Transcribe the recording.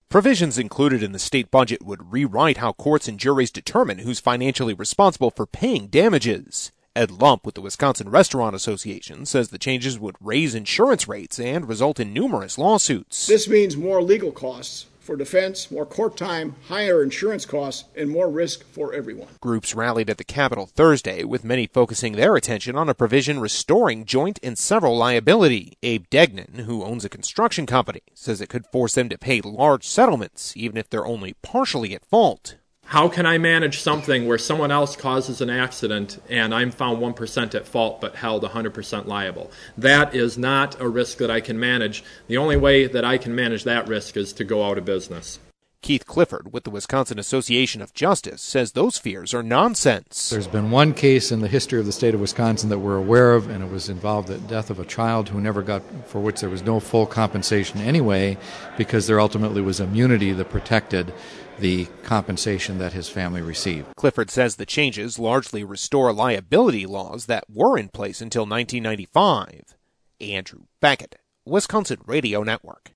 Provisions included in the state budget would rewrite how courts and juries determine who's financially responsible for paying damages. Ed Lump with the Wisconsin Restaurant Association says the changes would raise insurance rates and result in numerous lawsuits. This means more legal costs for defense, more court time, higher insurance costs, and more risk for everyone. Groups rallied at the Capitol Thursday, with many focusing their attention on a provision restoring joint and several liability. Abe Degnan, who owns a construction company, says it could force them to pay large settlements, even if they're only partially at fault. How can I manage something where someone else causes an accident and I'm found 1% at fault but held 100% liable? That is not a risk that I can manage. The only way that I can manage that risk is to go out of business. Keith Clifford with the Wisconsin Association of Justice says those fears are nonsense. There's been one case in the history of the state of Wisconsin that we're aware of, and it was involved the death of a child for which there was no full compensation anyway, because there ultimately was immunity that protected the compensation that his family received. Clifford says the changes largely restore liability laws that were in place until 1995. Andrew Beckett, Wisconsin Radio Network.